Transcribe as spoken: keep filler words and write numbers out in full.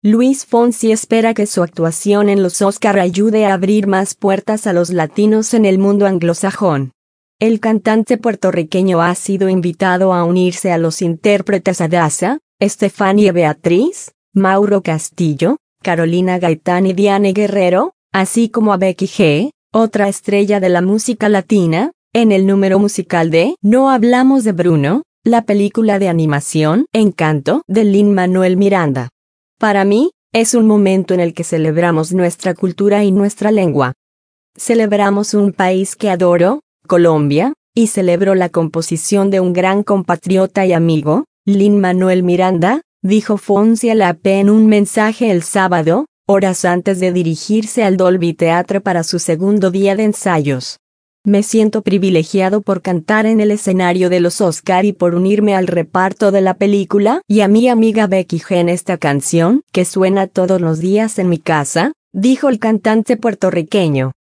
Luis Fonsi espera que su actuación en los Oscar ayude a abrir más puertas a los latinos en el mundo anglosajón. El cantante puertorriqueño ha sido invitado a unirse a los intérpretes Adasa, Estefania Beatriz, Mauro Castillo, Carolina Gaitán y Diane Guerrero, así como a Becky G, otra estrella de la música latina, en el número musical de No hablamos de Bruno, la película de animación Encanto de Lin-Manuel Miranda. Para mí, es un momento en el que celebramos nuestra cultura y nuestra lengua. Celebramos un país que adoro, Colombia, y celebro la composición de un gran compatriota y amigo, Lin-Manuel Miranda, dijo Fonsi a la A P en un mensaje el sábado, horas antes de dirigirse al Dolby Theatre para su segundo día de ensayos. Me siento privilegiado por cantar en el escenario de los Oscar y por unirme al reparto de la película y a mi amiga Becky G en esta canción, que suena todos los días en mi casa, dijo el cantante puertorriqueño.